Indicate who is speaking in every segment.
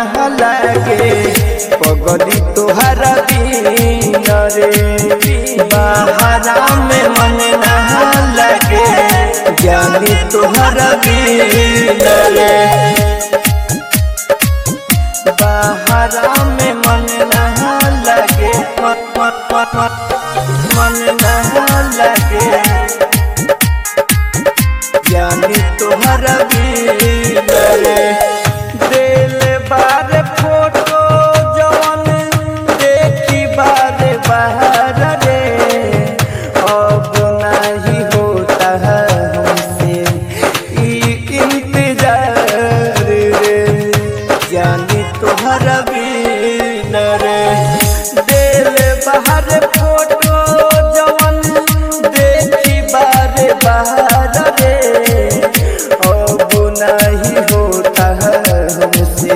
Speaker 1: लगे पगली तोहर बिन रे बहरा में मन ना लगे जानी तोहर बिन रे बहरा में मन ना लगे मन ना लगे जानी तोहर बिन रे दिल बार फोटो जवन देखी बार बाहर रे अब नहीं होता है हमसे इंतजार रे जानी तोहर बिन रे दिल बाहर फोटो जवन देखी बार बाहर रे अब नहीं होता है हमसे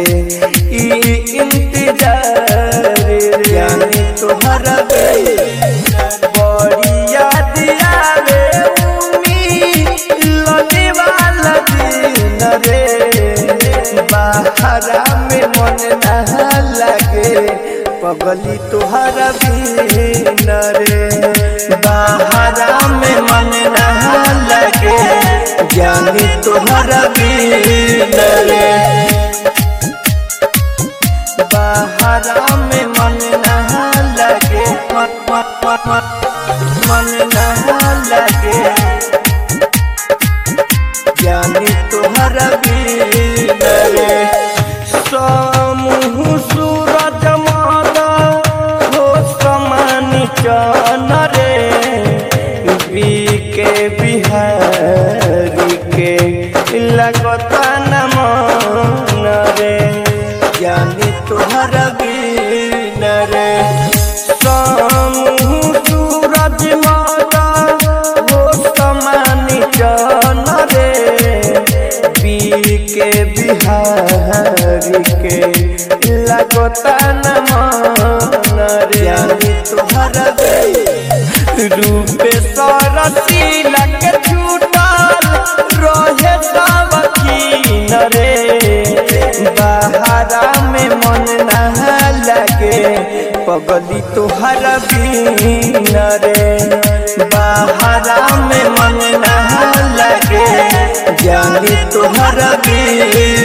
Speaker 1: इंतजार जानी तोहर बड़ी याद आवे लगे वाला दिन रे बहरा में मन ना लगे पगली तोहर बिन रे बहरा में मन ना लगे जानी तोहर बिन रे बहरा में मन ना लगे मन ना लगे जानी तोहर बिन रे समूह सूरज माला हो समान चन रे के बिहारी के लगता न मन रे जानी तोहर बिन रे समूह सूरज माला हो समान चन रे के बिहारी के लगता न मन रे जानी तोहर रूप सरसी लग छूटल रहे सबकीन रे बहरा में मन ना लगे पगली तोहर बिन रे बहरा में मन ना लगे जानी तोहर बिन